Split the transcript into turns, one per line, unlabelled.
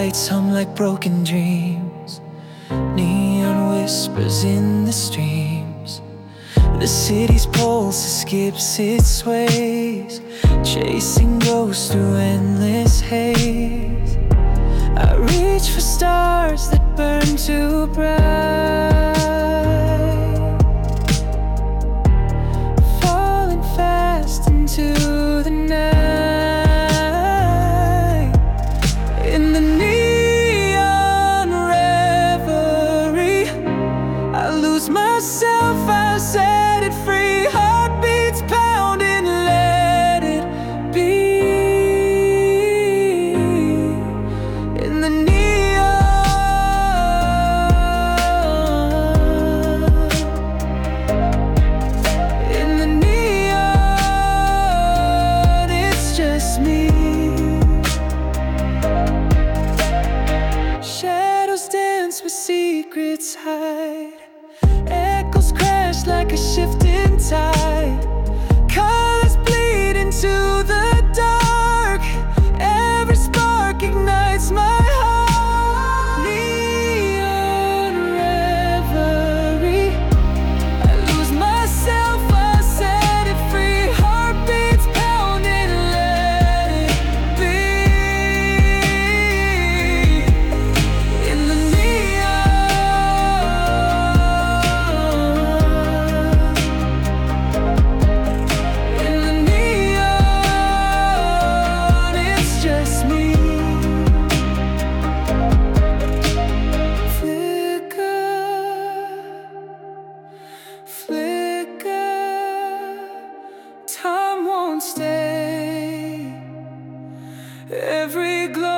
lights hum like broken dreams. Neon whispers in the streams. The city's pulse skips its sways, chasing ghosts through endless haze. I reach for stars that burn too bright, falling fast into the night. In the neon reverie, I lose myself, I set it free. Heartbeats pounding, let it be. In the neon, it's just me. Shadows dance where secrets hide. Echoes crash like a shifting tide. Colors bleed into the dark. Every spark ignites my heart. Neon reverie, I lose myself, I set it free. Heartbeats pounding, let it be. In the neon, it's just me. Flicker, time won't stay. Every glow